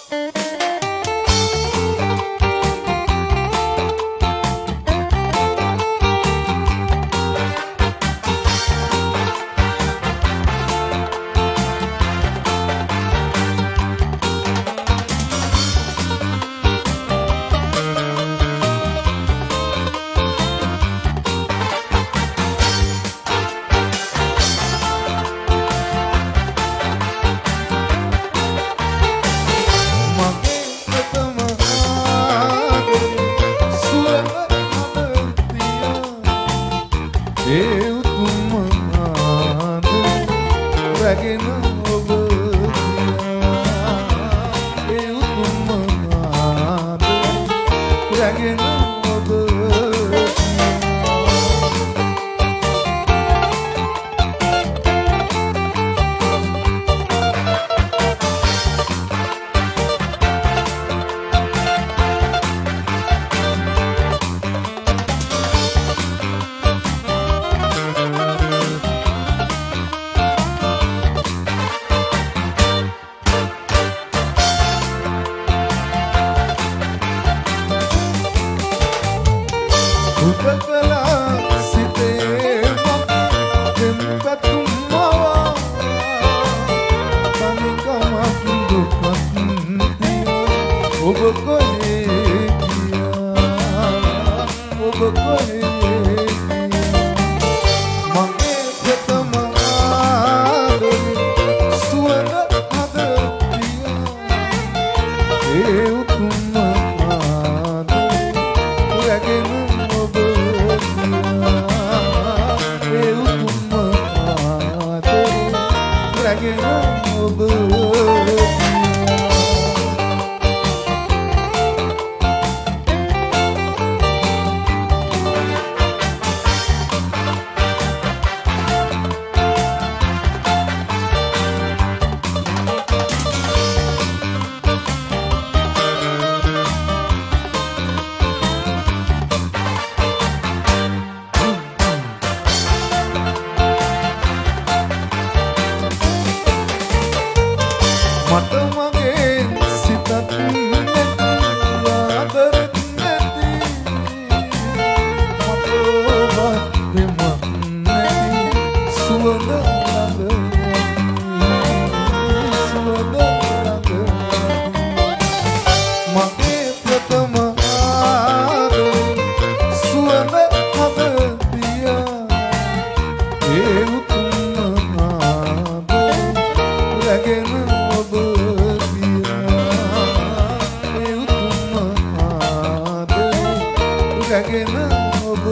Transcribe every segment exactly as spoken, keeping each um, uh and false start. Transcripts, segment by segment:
ඒ උතුම් ආද රැගෙන ඔබ දියා ඒ උතුම් ආද රැගෙන ඔබ උපකලා සිතේ මතෙන් පැතුම් මවා තනිකමක් දුකක් ඔබ කොහේ ගියා ඔබ කොහේ ගියා මගේ ප්‍රථම ආදරේ සුවඳ හද පියා ඒ උතුම් ආදරේ රැගෙන Dragon මට මගේ සිතත් නැති ආදරෙත් නැති මට ඔබත් ප්‍රේමත් නැති සුවඳ ළඟ සුවඳ ළඟ මගේ ප්‍රථම ආදරේ සුවඳ හද පියා ඒ උතුම් ආදරේ රැගෙන රැගෙන ඔබ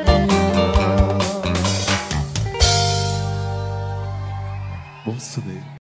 බොස්සදේ